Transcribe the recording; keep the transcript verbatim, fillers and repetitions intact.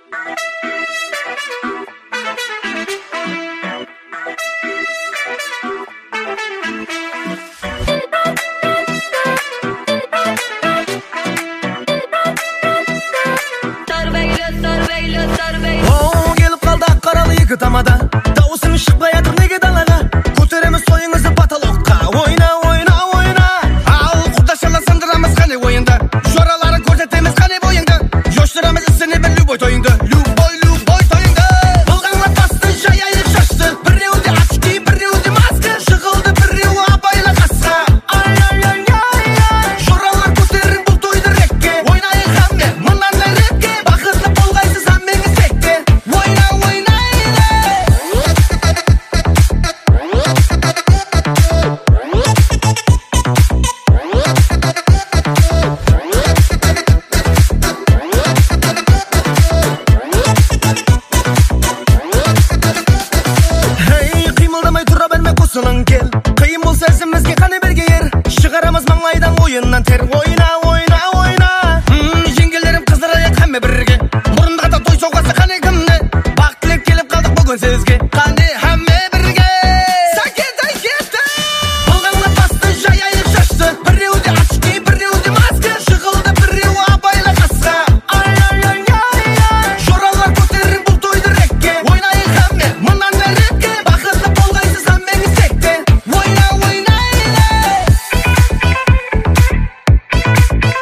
Оу, келіп қалды ақ қаралы екі тамада. Дауысыңыз шықпай жатыр неге далаға? Көтереміз тойыңызды потолокқа. Ойна, ойна, ойна. Ал құрдашала сындырамыз қане ойынды. Жоралары көрсетеміз қане бойыңды. Жоштырамыз ісіне бір любой тойыңды. Любой, любой тойыңды. Былғанлап басты жаяйық шашты. Біреуде очки, біреуде маска. Жығылды біреу абайлы қасқа. Ай, ай, ай, ай, ай. Жоралар көтерін бұл тойды рекке. Ойнайық әмме, мұнан репке. Бақытты болғайсыз әммеңіз текке. Ойна, ойнайды. Hey, қимылдамай тұра берме қосылың кел. Қиын болса ізімізге қане берге ер. Шығарамыз маңлайдан ойыннан тер. Ойын